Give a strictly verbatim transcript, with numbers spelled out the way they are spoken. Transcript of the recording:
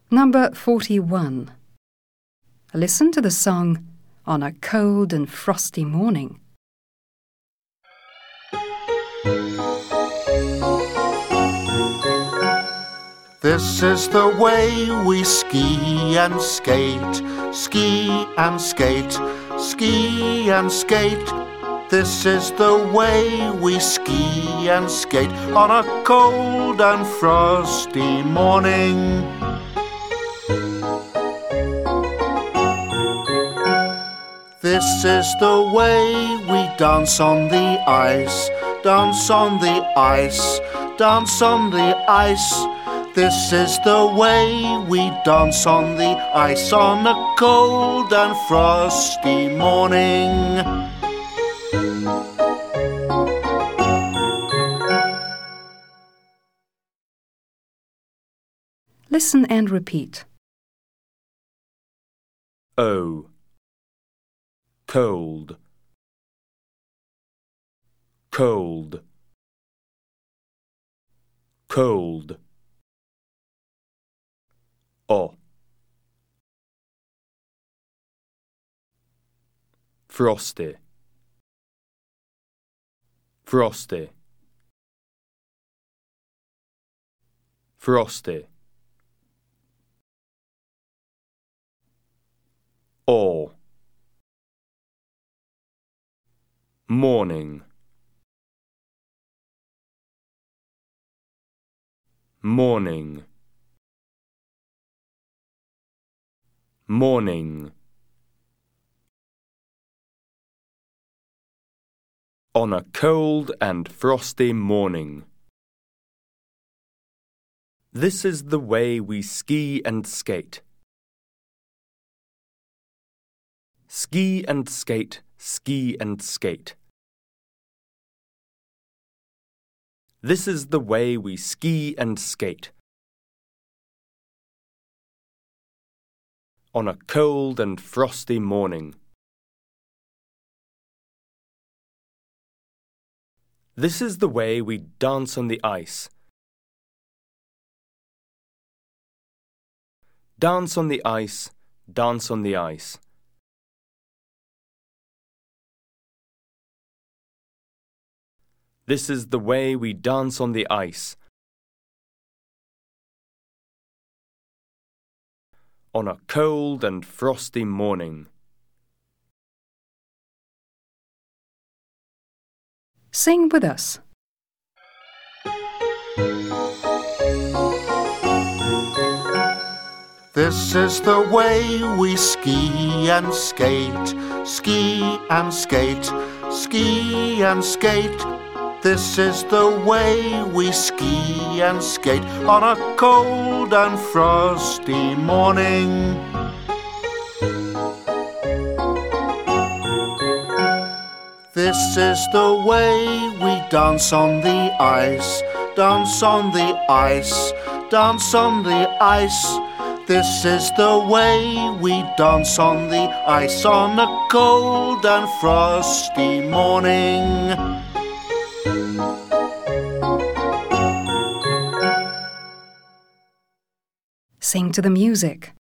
Number forty-one. Listen to the song On a Cold and Frosty Morning. This is the way we ski and skate, ski and skate, ski and skate. This is the way we ski and skate on a cold and frosty morning. This is the way we dance on the ice, dance on the ice, dance on the ice. This is the way we dance on the ice on a cold and frosty morning. Listen and repeat. O. Cold. Cold. Cold. O. Frosty. Frosty. Frosty. O. Morning. Morning. Morning. On a cold and frosty morning. This is the way we ski and skate. Ski and skate, ski and skate. This is the way we ski and skate. On a cold and frosty morning. This is the way we dance on the ice. Dance on the ice, dance on the ice. This is the way we dance on the ice. On a cold and frosty morning. Sing with us. This is the way we ski and skate, ski and skate, ski and skate. This is the way we ski and skate on a cold and frosty morning. This is the way we dance on the ice, dance on the ice, dance on the ice. This is the way we dance on the ice on a cold and frosty morning. Sing to the music.